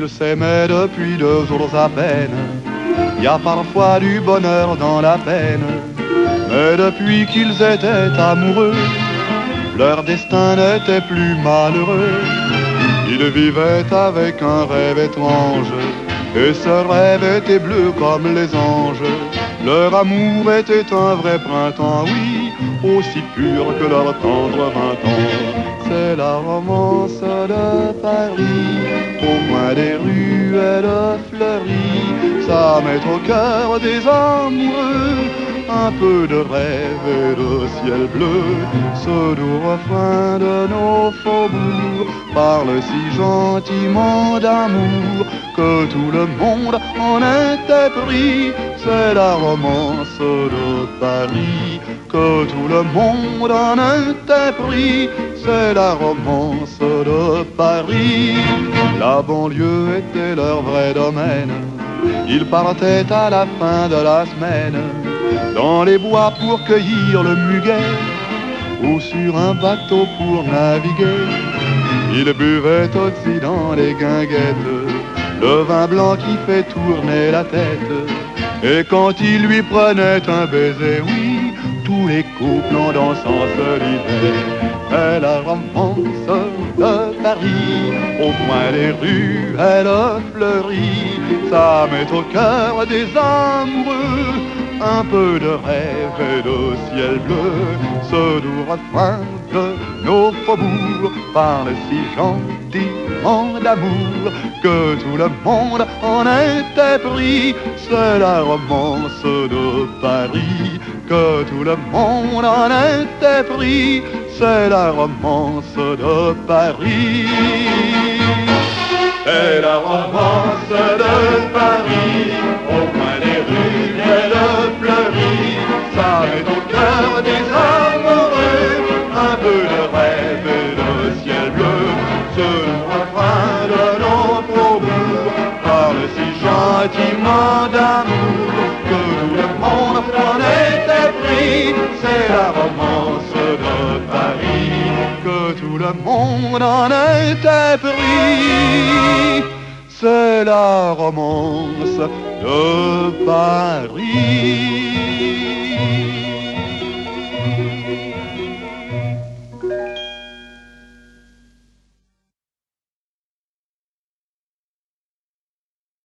Ils s'aimaient depuis 2 jours à peine. Il y a parfois du bonheur dans la peine, mais depuis qu'ils étaient amoureux, leur destin n'était plus malheureux. Ils vivaient avec un rêve étrange, et ce rêve était bleu comme les anges. Leur amour était un vrai printemps, oui, aussi pur que leur tendre 20 ans. C'est la romance de Paris, au coin des ruelles fleuries. Ça met au cœur des amoureux un peu de rêve et de ciel bleu. Ce doux refrain de nos faubourgs parle si gentiment d'amour que tout le monde en était pris. C'est la romance de Paris, que tout le monde en était pris. C'est la romance de Paris. La banlieue était leur vrai domaine. Ils partaient à la fin de la semaine dans les bois pour cueillir le muguet ou sur un bateau pour naviguer. Ils buvaient aussi dans les guinguettes le vin blanc qui fait tourner la tête. Et quand il lui prenait un baiser, oui, tous les couples en dansant se lisaient. Et la romance de Paris, au coin des rues, elle fleurit. Ça met au cœur des amoureux un peu de rêve et de ciel bleu. Ce doux refrain de nos faubourgs parle si gentiment d'amour que tout le monde en était pris. C'est la romance de Paris, que tout le monde en était pris. C'est la romance de Paris. C'est la romance de Paris, au coin des rues elle fleurit. Ça met au cœur des amoureux un peu de rêve et de ciel bleu. Ce refrain de nos faubourgs parle si gentiment d'amour que tout le monde en était pris. C'est la romance de Paris, que tout le monde en était pris. C'est la romance de Paris.